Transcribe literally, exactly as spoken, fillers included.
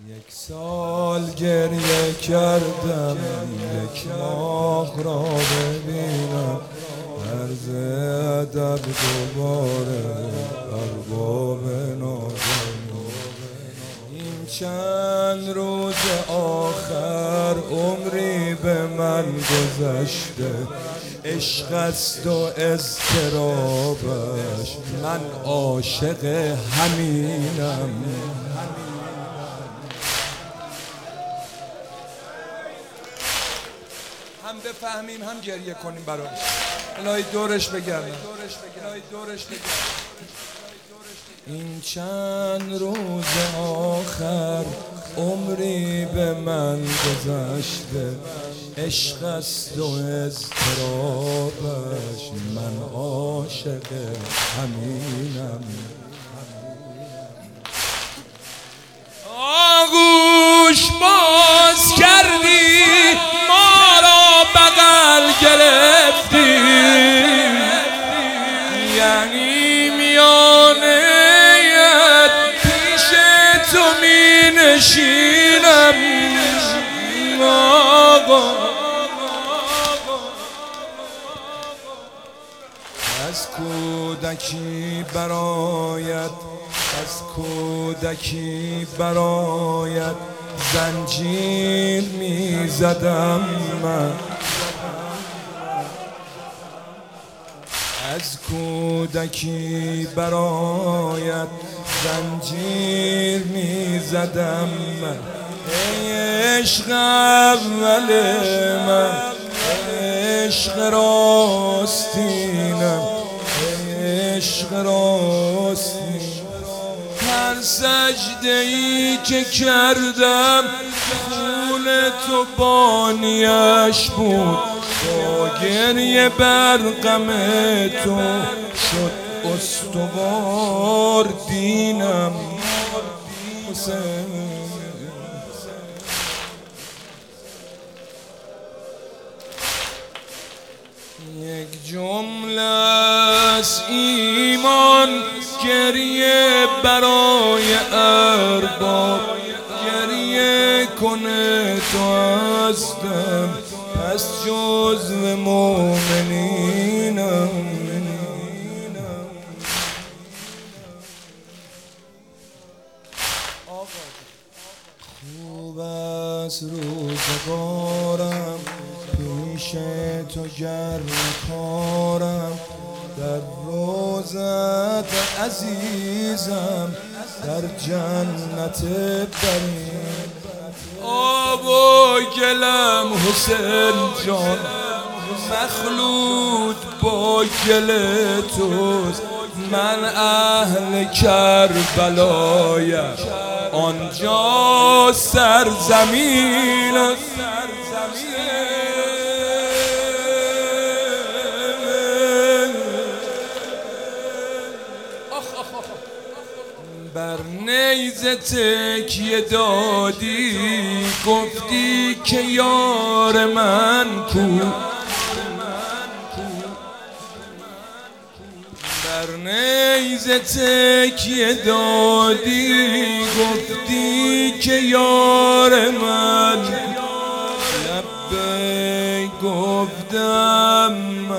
یک سال گریه کردم یک ماه را ببینم، عرض ادب دوباره ارباب نازنین. این چند روز آخر عمری به من گذشته، عشق است و اضطرابش، من عاشق همینم. هم بفهمیم هم گریه کنیم براش. الهی دورش بگردم. این چند روز آخر عمری به من گذشته، عشق است و اضطرابش، من عاشق همینم. آغوش باز کردی ما را بغل گرفتی، یعنی میانه پیش تو می نشینم. آقا از کودکی برایت از کودکی برایت زنجیر می زدم من، از کودکی برایت زنجیر می زدم من. ای عشق اول من، عشق راستینم، عشق راستینم. هر سجده ای که کردم خون تو بانیش بود، با گریه بر غم تو شد استوار دینم. حسین یک جمله از ایمان، گریه برای ارباب، گریه کنه تو هستم پس جزو مومنینم. خوب از روزگارم پیش تو گرم کارم، در روزت عزیزم در جنت برین. آب و گلم حسین جان مخلوط با گل توست، من اهل کربلایم آنجا سرزمین است. بر نیزه تکیه دادی گفتی که یار من کو، بر نیزه تکیه دادی گفتی که یار من، لبیک گفتم